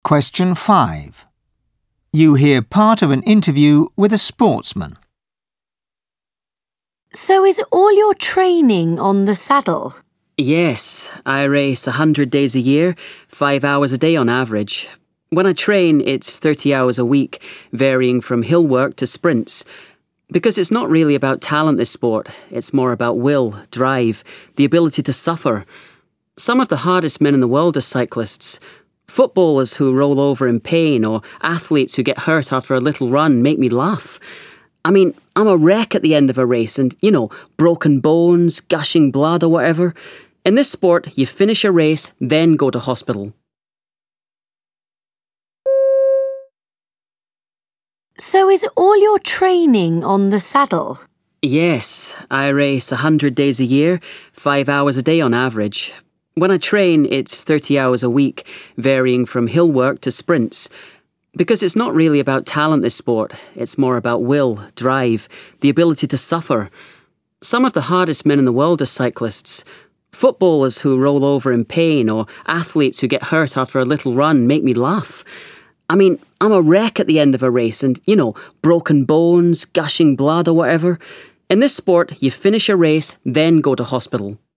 Question 5. You hear part of an interview with a sportsman. So is all your training on the saddle? Yes, I race 100 days a year, 5 hours a day on average. When I train, it's 30 hours a week, varying from hill work to sprints. Because it's not really about talent, this sport. It's more about will, drive, the ability to suffer. Some of the hardest men in the world are cyclists. Footballers who roll over in pain or athletes who get hurt after a little run make me laugh. I mean, I'm a wreck at the end of a race and, broken bones, gushing blood or whatever. In this sport, you finish a race, then go to hospital. So is all your training on the saddle? Yes, I race 100 days a year, 5 hours a day on average. When I train, it's 30 hours a week, varying from hill work to sprints. Because it's not really about talent, this sport. It's more about will, drive, the ability to suffer. Some of the hardest men in the world are cyclists. Footballers who roll over in pain or athletes who get hurt after a little run make me laugh. I mean, I'm a wreck at the end of a race and, broken bones, gushing blood or whatever. In this sport, you finish a race, then go to hospital.